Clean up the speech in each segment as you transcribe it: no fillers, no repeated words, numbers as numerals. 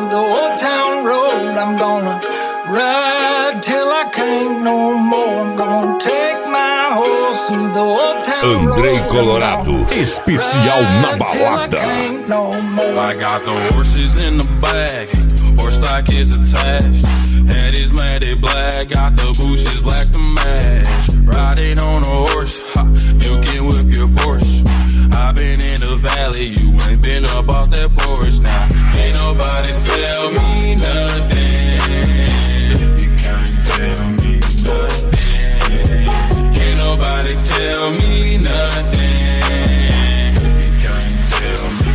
through the old town road. I'm gonna ride till I can't no more. I'm gonna take my horse through the old town road. Andrei Colorado, especial na balada. I got the horses in the back, horse stock is attached. Head is matted black, got the bushes black to match. Riding on a horse, you can whip your Porsche. I've been in the valley, you ain't been up off that porch. Now, ain't nobody tell me nothing. You can't tell me nothing. Can't nobody tell me nothing. You can't tell me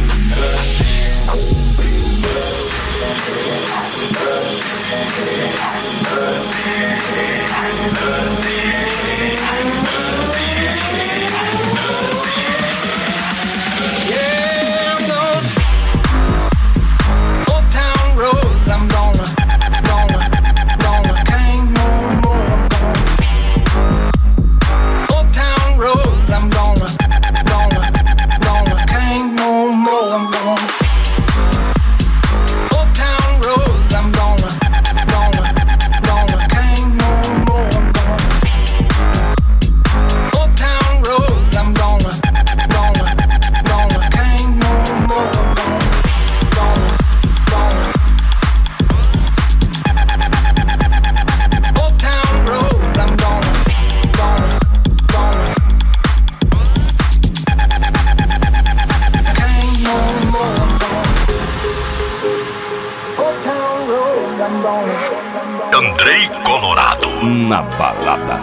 Andrei Colorado na balada.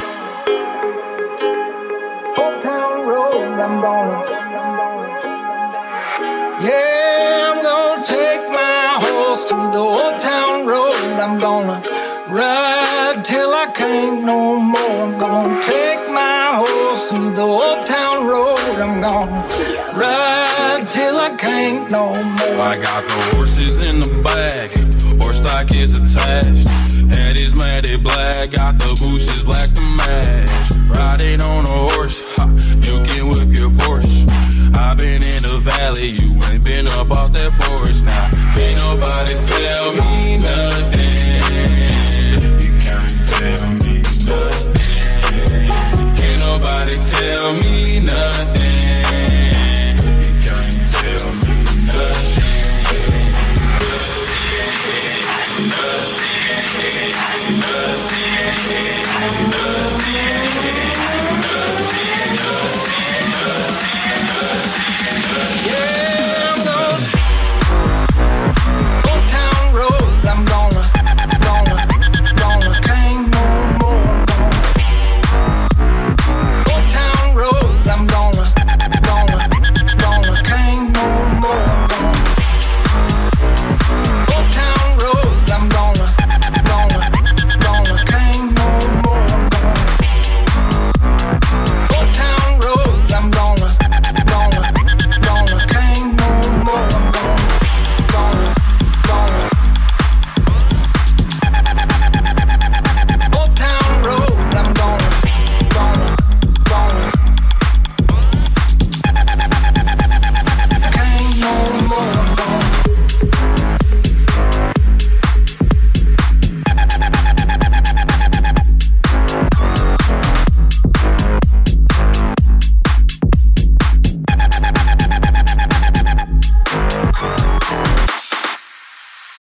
Yeah, I'm gonna take my horse through the old town road. I'm gonna ride till I can't no more. I'm gonna take my horse through the old town road. I'm gonna ride till I can't no more. I got the horses in the back, horse stock is attached. Head is matted black, got the bushes black to match. Riding on a horse, you can whip your Porsche. I've been in the valley, you ain't been up off that porch. Now, can't nobody tell me nothing.